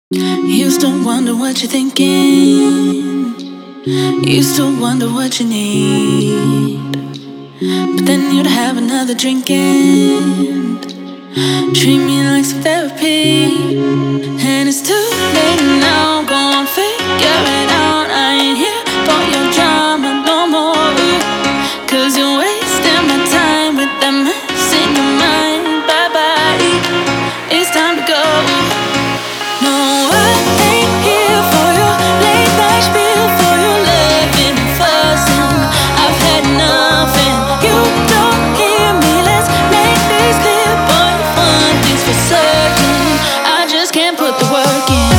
Used to wonder what you're thinking. Used to wonder what you need. But then you'd have another drink and treat me like some therapy. And it's too late now, go on, figure it out. I ain't here for your drama no more. 'Cause you're wasting my time with that mess in your mind. Bye-bye, it's time to go. No, I ain't here for your late night spiel, for your loving and fussing. I've had nothing, you don't hear me. Let's make this clear, boy. One thing's for certain, I just can't put the work in.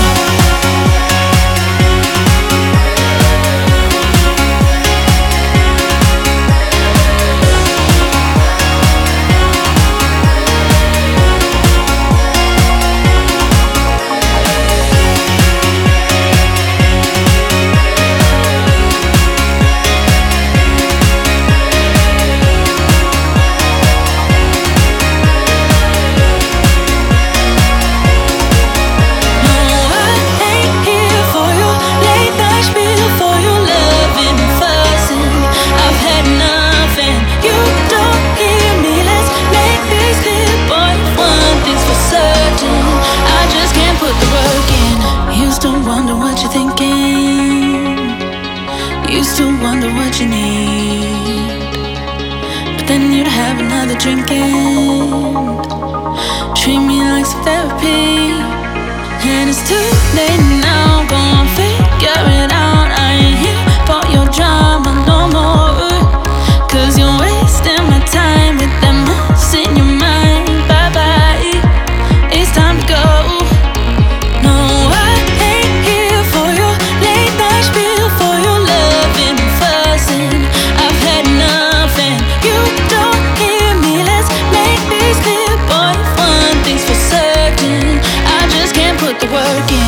Used to wonder what you're thinking. Used to wonder what you need. But then you'd have another drink and treat me like some therapy. And it's too late now, go on, figure it out. I ain't here for your drama no more. 'Cause you're wasting my time with that mess in your mind. Bye-bye, it's time to go. Working.